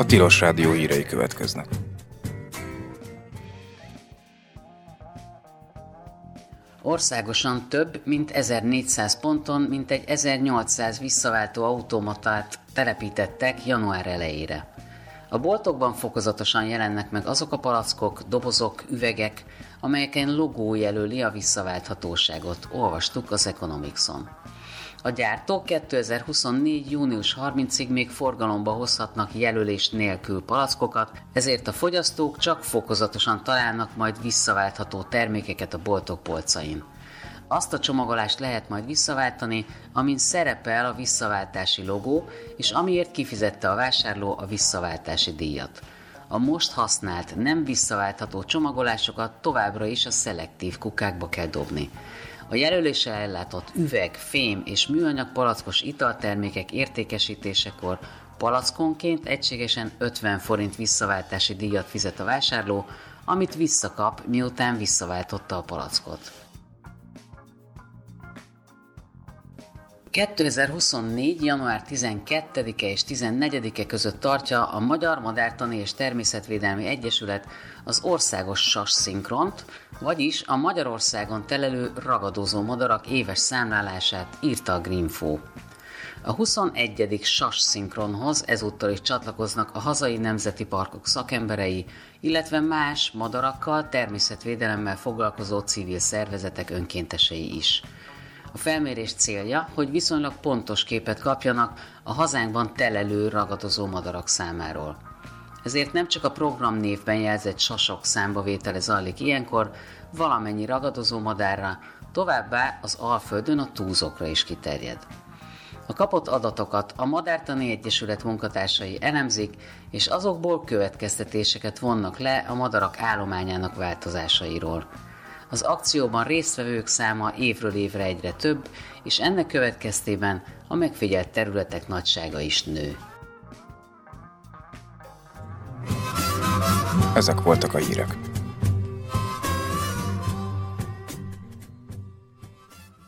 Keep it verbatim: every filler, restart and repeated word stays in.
Tilos Rádió hírei következnek. Országosan több mint ezernégyszáz ponton mintegy ezernyolcszáz visszaváltó automatát telepítettek január elejére. A boltokban fokozatosan jelennek meg azok a palackok, dobozok, üvegek, amelyeken logó jelöli a visszaválthatóságot, olvastuk az Economics-on. A gyártók kétezer-huszonnégy. június harmincadikáig még forgalomba hozhatnak jelölés nélkül palackokat, ezért a fogyasztók csak fokozatosan találnak majd visszaváltható termékeket a boltok polcain. Azt a csomagolást lehet majd visszaváltani, amin szerepel a visszaváltási logó, és amiért kifizette a vásárló a visszaváltási díjat. A most használt, nem visszaváltható csomagolásokat továbbra is a szelektív kukákba kell dobni. A jelöléssel ellátott üveg, fém és műanyag palackos italtermékek értékesítésekor palackonként egységesen ötven forint visszaváltási díjat fizet a vásárló, amit visszakap, miután visszaváltotta a palackot. kétezer-huszonnégy. január tizenkettedike és tizennegyedike között tartja a Magyar Madártani és Természetvédelmi Egyesület az országos sasszinkront, vagyis a Magyarországon telelő ragadozó madarak éves számlálását, írta a Greenfo. A huszonegyedik sasszinkronhoz ezúttal is csatlakoznak a hazai nemzeti parkok szakemberei, illetve más madarakkal, természetvédelemmel foglalkozó civil szervezetek önkéntesei is. A felmérés célja, hogy viszonylag pontos képet kapjanak a hazánkban telelő ragadozó madarak számáról. Ezért nem csak a programnévben jelzett sasok számbavétele zajlik ilyenkor, valamennyi ragadozó madárra, továbbá az Alföldön a túzokra is kiterjed. A kapott adatokat a Madártani Egyesület munkatársai elemzik, és azokból következtetéseket vonnak le a madarak állományának változásairól. Az akcióban résztvevők száma évről évre egyre több, és ennek következtében a megfigyelt területek nagysága is nő. Ezek voltak a hírek.